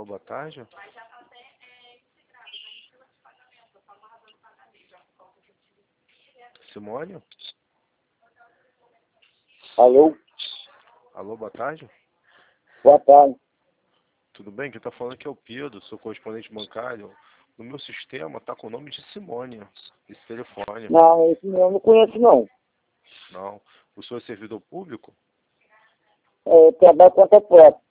Alô, boa tarde. Simone? Alô? Alô, boa tarde. Boa tarde. Tudo bem? Quem está falando aqui é o Pedro, sou correspondente bancário. No meu sistema está com o nome de Simone, esse telefone. Não, esse eu não conheço, não. Não. O senhor é servidor público? Trabalho contra próprio.